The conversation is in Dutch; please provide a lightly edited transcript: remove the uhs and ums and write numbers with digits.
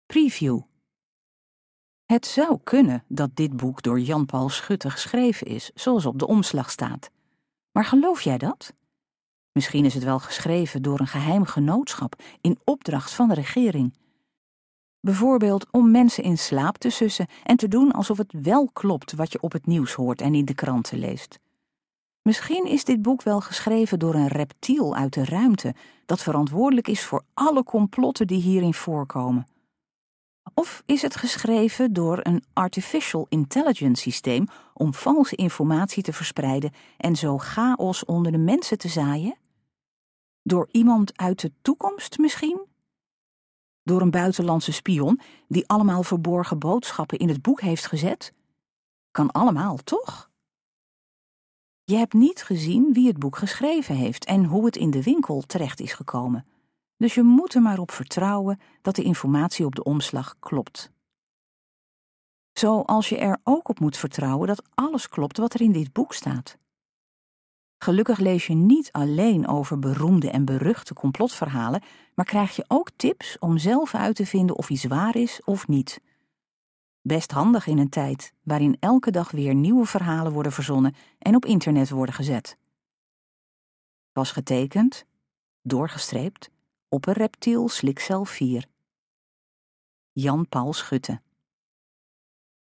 Preview. Het zou kunnen dat dit boek door Jan Paul Schutte geschreven is, zoals op de omslag staat. Maar geloof jij dat? Misschien is het wel geschreven door een geheim genootschap in opdracht van de regering. Bijvoorbeeld om mensen in slaap te sussen en te doen alsof het wel klopt wat je op het nieuws hoort en in de kranten leest. Misschien is dit boek wel geschreven door een reptiel uit de ruimte dat verantwoordelijk is voor alle complotten die hierin voorkomen. Of is het geschreven door een artificial intelligence systeem om valse informatie te verspreiden en zo chaos onder de mensen te zaaien? Door iemand uit de toekomst misschien? Door een buitenlandse spion die allemaal verborgen boodschappen in het boek heeft gezet? Kan allemaal, toch? Je hebt niet gezien wie het boek geschreven heeft en hoe het in de winkel terecht is gekomen. Dus je moet er maar op vertrouwen dat de informatie op de omslag klopt. Zoals je er ook op moet vertrouwen dat alles klopt wat er in dit boek staat. Gelukkig lees je niet alleen over beroemde en beruchte complotverhalen, maar krijg je ook tips om zelf uit te vinden of iets waar is of niet. Best handig in een tijd waarin elke dag weer nieuwe verhalen worden verzonnen en op internet worden gezet. Was getekend, doorgestreept, op een reptiel slikcel 4. Jan Paul Schutte.